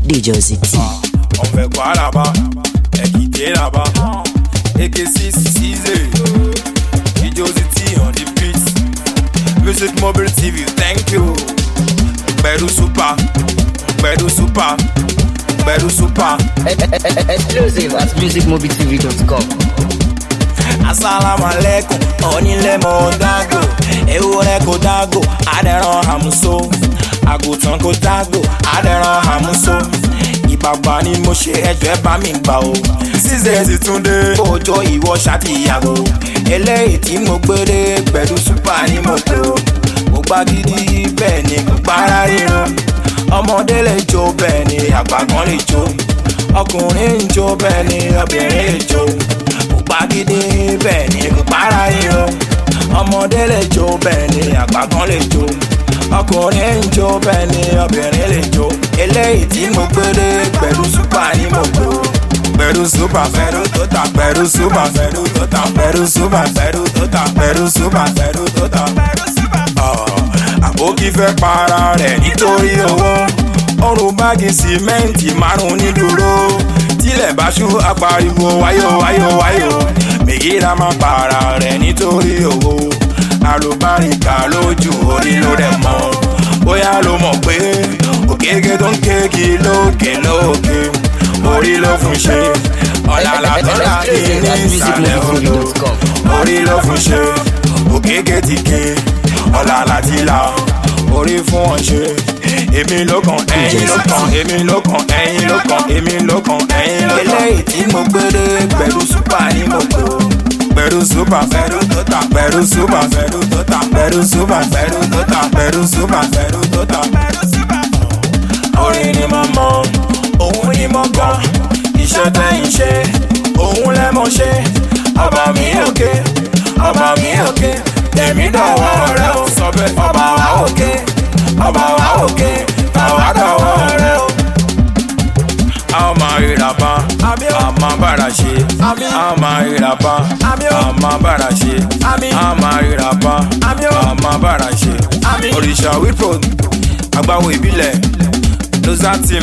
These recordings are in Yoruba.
DJ Ozzy. On fait quoi là-bas? Et quitter là-bas. Et que 6 DJ Ozzy on the beats. Music Mobile TV, thank you. Bedu super. Exclusive at musicmobiletv.com. Assalamu alaikum, onílé mo dágò, ewúrẹ́ kò dágò, adẹran àmúso, àgùntàn kò dágò, adẹran àmúso. Ìbàgbà ni mo ṣe ẹjọ́ ẹ bá mi gbà o. Ṣíṣe ti tún dé, òjò ìwọ ṣàtìyàwó. Eléyìí tí mo gbére pẹ̀lú súpà ni mo tó. Mo gbá gidi bẹ́ẹ̀ ni kò para ríran. Ọmọdé lè jó bẹ́ẹ̀ ni àgbà kan lè jó. Ọkùnrin ń jó bẹ́ẹ̀ ni obìnrin lè jó. Gbàgede bẹ́ẹ̀ ni kò para irun. Ọmọdé lè jó bẹ́ẹ̀ ni àgbà kan lè jó. Ọkùnrin ń jó bẹ́ẹ̀ ni obìnrin lè jó. Eléyìí tí mo gbére pẹ̀lú súpà ni mo gbó. Pẹ̀lú súpà pẹ̀lú tó ta. Pẹ̀lú súpà pẹ̀lú tó ta. Pẹ̀lú súpà pẹ̀lú tó ta. Pẹ̀lú súpà pẹ̀lú tó ta. Àbókí fẹ́ para rẹ̀ nítorí owó. Ọrùn báàgì sìmẹ́ǹtì márùn-ún ní dúró. Tílẹ̀ bá ṣú apariwo wáyò. Mèyíra máa para rẹ̀ nítorí owó. Àlùbáríkà lójú orí ló rẹ̀ mọ́. Bóyá ló mọ̀ pé òkèké tó ń kéèkì lókè. Orí ló fún ṣe. Ọ̀làlà tọ́lá ní ìsàlẹ̀ odò. Orí ló fún ṣe. Òkèké ti ké. Ọ̀làlà ti là. Orí fún wọn ṣe. Èmi ló kàn, ẹ̀yin ló kàn, èmi ló kàn, ẹ̀yin ló kàn, èmi ló kàn, ẹ̀yin ló kàn. Eléyìí tí mo gbére pẹ̀lú súpà ni mo tó. Pẹ̀lú súpà pẹ̀lú tó ta. Pẹ̀lú súpà pẹ̀lú tó ta. Pẹ̀lú súpà pẹ̀lú tó ta. Pẹ̀lú súpà pẹ̀lú tó ta. Orin ni mo mọ, òun ni mo gbọ́. Iṣẹ́ tẹ́yìn ṣe, òun lẹ́ mọ̀ ṣe. Ọba mi òkè, tèmi dọ̀wọ́ rẹ̀ ó sọ bẹ́ẹ̀. Ọba wa òkè. Àwa dọ̀wọ́ rẹ̀ o. A máa ríra bá, a máa bára ṣe. A máa ríra bá, a máa bára ṣe. A máa ríra bá, a máa bára ṣe. Òrìṣà wípò, àgbáwo ìbílẹ̀, Loza team.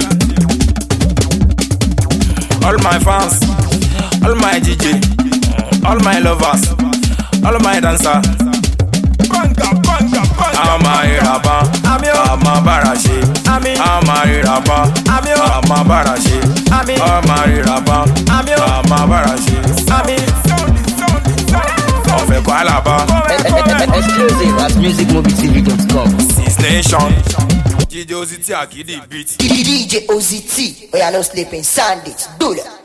All my fans, all my DJ, all my lovers, all my dancers. A máa ríra bá, a máa bára ṣe. A máa ríra bá, a máa bára ṣe. A máa ríra bá, a máa bára ṣe. Ọ̀fẹ́ kọ́ àlàbá. Exclusive at musicmobiletv.com. 6 Nation. DJ Ozzy Akidi beat. DJ Ozzy, oh yeah, no sleeping Sundays, do that.